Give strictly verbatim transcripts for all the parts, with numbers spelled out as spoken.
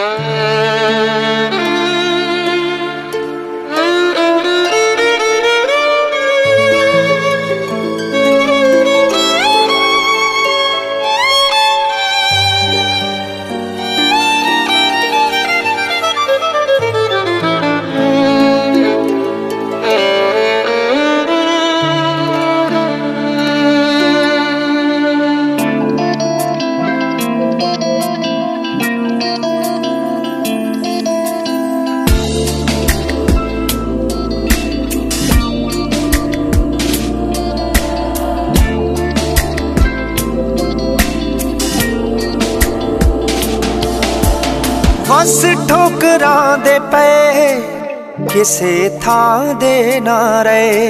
बस ठोकरां दे पे किसे थां दे ना रहे,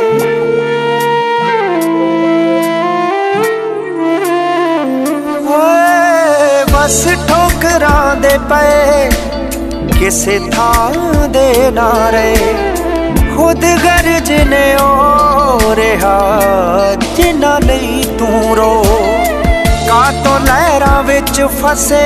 बस ठोकरां दे पे किसे थां दे ना रहे। खुद गर्ज ने ओ रहा जिन्ना लई तू रो, का तो लहरां विच फसे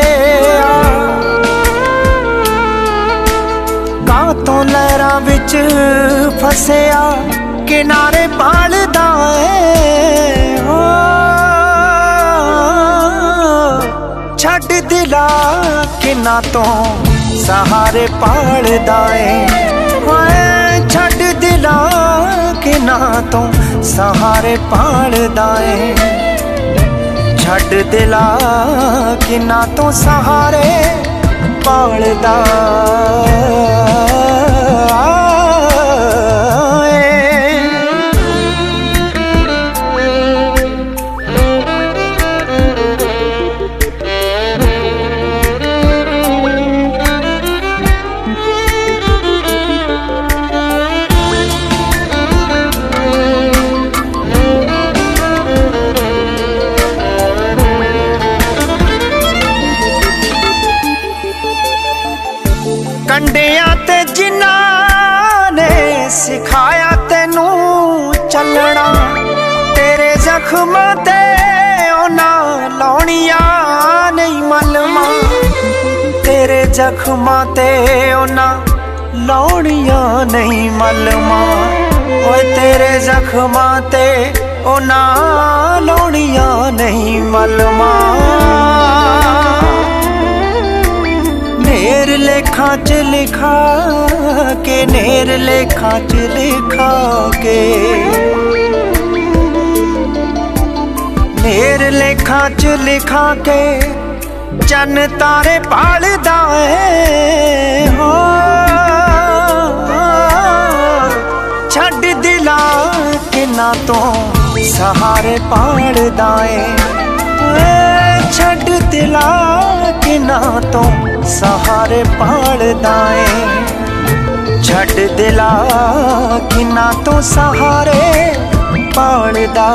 तो लहरां विच फसिया किनारे पालदा है। हो छड्ड दिला किना तो सहारे पालदा है, छड्ड दिला किना तो सहारे पालदा है, छड्ड दिला किना तो सहारे पालदा कंडिया ते जिन्हां ने सिखाया तेनू चलना, तेरे जख्मां ते उन्हां लाउणियां नहीं मलमा, तेरे जख्मां ते उन्हां लाउणियां नहीं मलमा, ओए तेरे जख्मां ते उन्हां लाउणियां नहीं मलमा। नेर लेखा च लिखा के, नेर लेखा च लिखा के, नेर लेखा च लिखा के चन तारे पालदा है। हो छड्ड दिला किना तो सहारे पालदा है, छड्ड दिला किना तो सहारे पालदा है, छड्ड दिला किना तो सहारे पालदा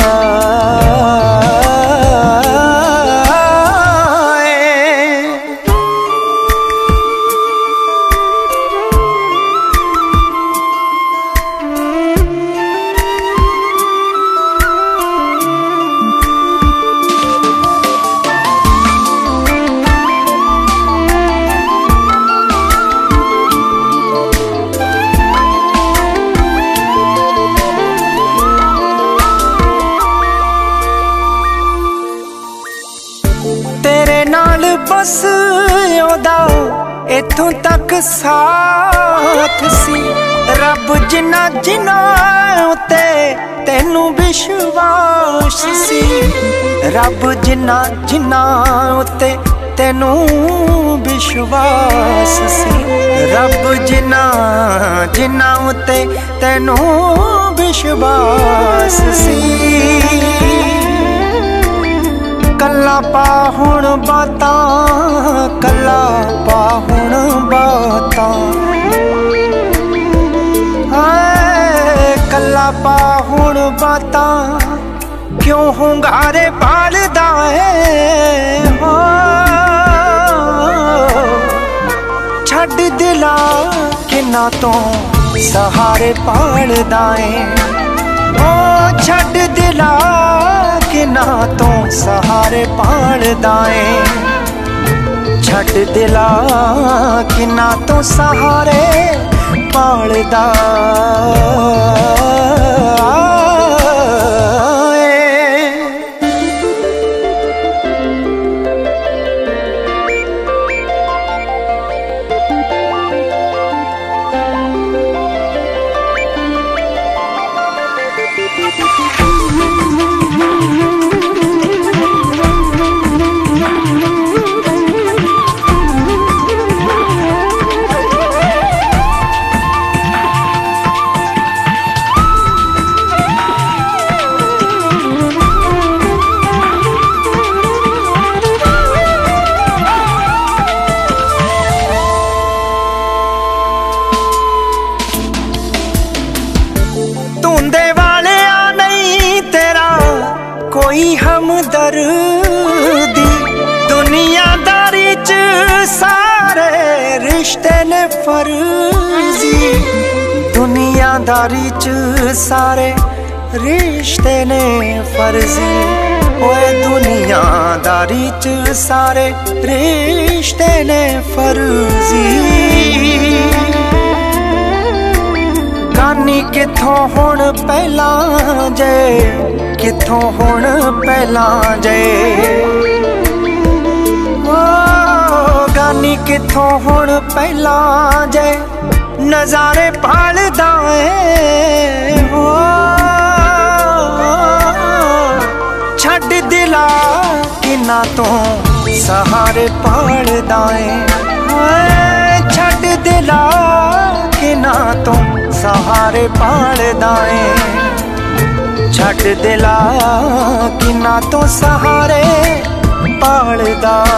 बस ओदा इथों तक साथ सी, रब जिन्ना जिन्ना उते तेनू विश्वास सी, रब जिन्ना जिन्ना उते तेनू विश्वास सी, रब जिन्ना जिन्ना उते तेनू विश्वास सी। कल्ला पा हुण बातां, कल्ला पा हुण बातां, हाय कल्ला पा हुण बातां, क्यों हुंगारे पालदा है। हो छड्ड दिला किना तो सहारे पालदा है, ओ छड्ड दिला किना तो सहारे पालदा है, छट दिला किन्ना तो सहारे पालदा कोई हमदर्दी दुनियादारी च सारे रिश्ते ने फर्जी दुनियादारी च सारे रिश्ते ने फर्जी ओए दुनियादारी च सारे रिश्ते ने फर्जी गानी किथों हुण पहला जे किथों हुण पहला जे ओ गानी किथों हुण पहला जे नज़ारे पालदा ऐ हो छड्ड दिला किन्ना तो सहारे पालदा ऐ छड्ड दिला किन्ना तो सहारे पालदा ऐ छट दिला किन्ना तो सहारे पालदा।